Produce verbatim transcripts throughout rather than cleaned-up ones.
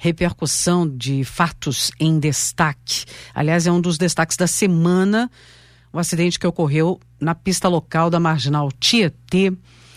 repercussão de fatos em destaque. Aliás, é um dos destaques da semana, o acidente que ocorreu na pista local da Marginal Tietê,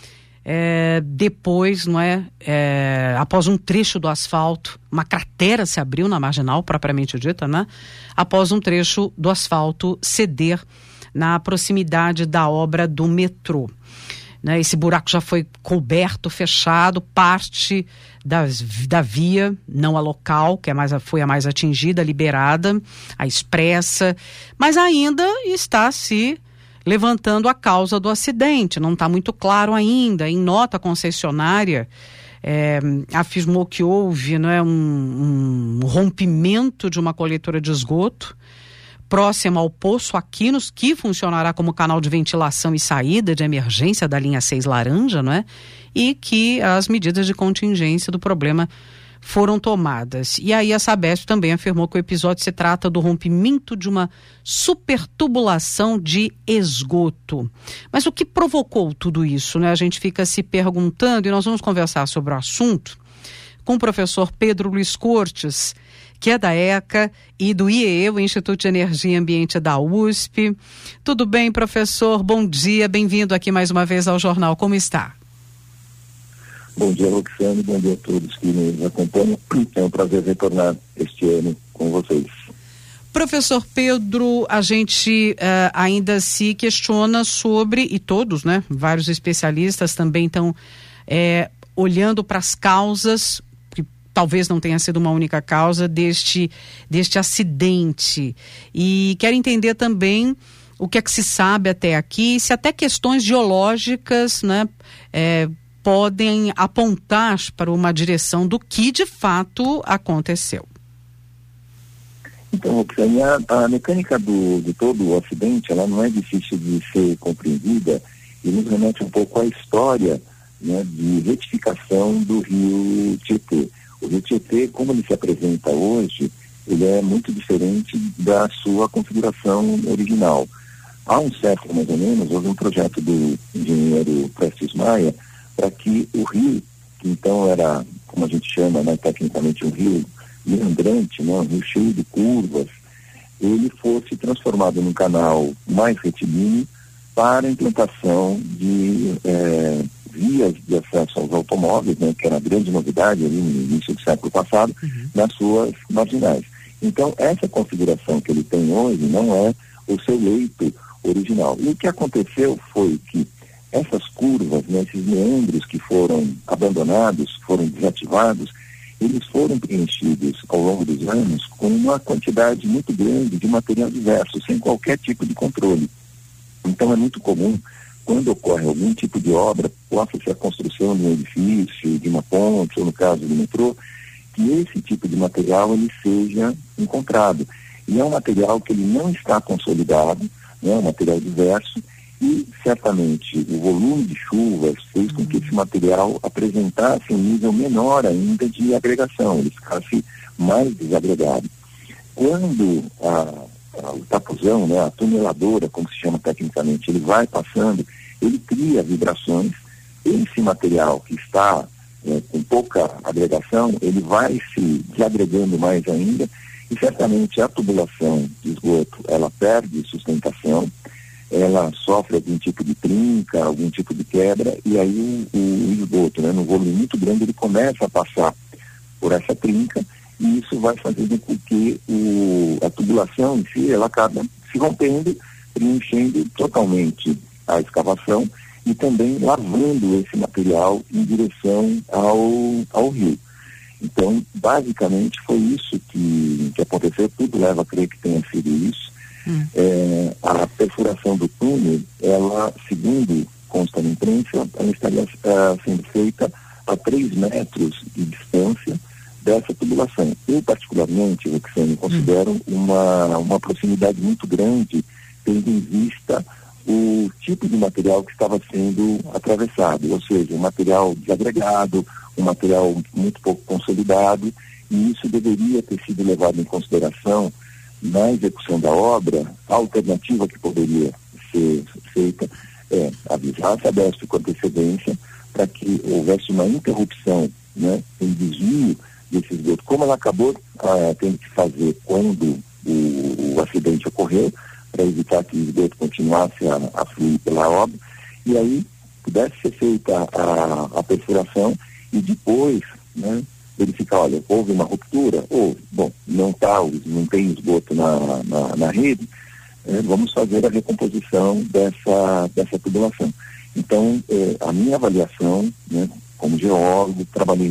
é, depois, não é, é, após um trecho do asfalto, uma cratera se abriu na Marginal, propriamente dita, né? Após um trecho do asfalto ceder na proximidade da obra do metrô. Né, esse buraco já foi coberto, fechado, parte das, da via, não a local, que é mais, foi a mais atingida, liberada, a expressa, mas ainda está se levantando a causa do acidente, não está muito claro ainda. Em nota, a concessionária é, afirmou que houve, né, um, um rompimento de uma coletora de esgoto próxima ao Poço Aquinos, que funcionará como canal de ventilação e saída de emergência da linha seis laranja, não é? E que as medidas de contingência do problema foram tomadas. E aí a Sabesp também afirmou que o episódio se trata do rompimento de uma supertubulação de esgoto. Mas o que provocou tudo isso, né? A gente fica se perguntando, e nós vamos conversar sobre o assunto com o professor Pedro Luiz Cortes, que é da ECA e do I E E, o Instituto de Energia e Ambiente da U S P. Tudo bem, professor? Bom dia, bem-vindo aqui mais uma vez ao Jornal. Como está? Bom dia, Roxane, bom dia a todos que nos acompanham. É um prazer retornar este ano com vocês. Professor Pedro, a gente uh, ainda se questiona sobre, e todos, né, vários especialistas também estão é, olhando para as causas, talvez não tenha sido uma única causa deste, deste acidente. E quero entender também o que é que se sabe até aqui, se até questões geológicas, né, é, podem apontar para uma direção do que de fato aconteceu. Então, Roxane, a, a mecânica do, de todo o acidente, ela não é difícil de ser compreendida e nos remete um pouco à história, né, de retificação do rio Tietê. O rio Tietê, como ele se apresenta hoje, ele é muito diferente da sua configuração original. Há um século, mais ou menos, houve um projeto do engenheiro Prestes Maia para que o rio, que então era, como a gente chama, né, tecnicamente um rio meandrante, né, um rio cheio de curvas, ele fosse transformado num canal mais retilíneo para a implantação de eh, vias de acesso aos automóveis, né, que era a grande novidade ali no início do século passado, uhum. nas suas marginais. Então, essa configuração que ele tem hoje não é o seu leito original. E o que aconteceu foi que essas curvas, né, esses meandros que foram abandonados, foram desativados, eles foram preenchidos ao longo dos anos com uma quantidade muito grande de material diverso, sem qualquer tipo de controle. Então, é muito comum, quando ocorre algum tipo de obra, possa ser a construção de um edifício, de uma ponte, ou no caso do metrô, que esse tipo de material ele seja encontrado. E é um material que ele não está consolidado, né, um material diverso, e certamente o volume de chuvas fez com que esse material apresentasse um nível menor ainda de agregação, ele ficasse mais desagregado. Quando a o tapuzão, né, a tuneladora, como se chama tecnicamente, ele vai passando, ele cria vibrações. Esse material que está é, com pouca agregação, ele vai se desagregando mais ainda e certamente a tubulação de esgoto, ela perde sustentação, ela sofre algum tipo de trinca, algum tipo de quebra e aí o, o esgoto, né, no volume muito grande, ele começa a passar por essa trinca e isso vai fazendo com que o, a tubulação em si, ela acaba se rompendo, preenchendo totalmente a escavação e também lavando esse material em direção ao, ao rio. Então, basicamente, foi isso que, que aconteceu, tudo leva a crer que tenha sido isso. Hum. É, a perfuração do túnel, ela, segundo consta na imprensa, ela estaria uh, sendo feita a três metros de distância dessa tubulação. Eu, particularmente, Roxane, considero uma, uma proximidade muito grande, tendo em vista o tipo de material que estava sendo atravessado, ou seja, um material desagregado, um material muito pouco consolidado, e isso deveria ter sido levado em consideração na execução da obra. A alternativa que poderia ser feita é avisar a Sabesp com antecedência para que houvesse uma interrupção, né, em desvio desse esgoto. Como ela acabou ah, tendo que fazer quando o, o acidente ocorreu, para evitar que o esgoto continuasse a, a fluir pela obra, e aí pudesse ser feita a, a perfuração e depois, né, verificar, olha, houve uma ruptura, ou, bom, não tá, não tem esgoto na, na, na rede, é, vamos fazer a recomposição dessa, dessa tubulação. Então, é, a minha avaliação, né, como geólogo, trabalhei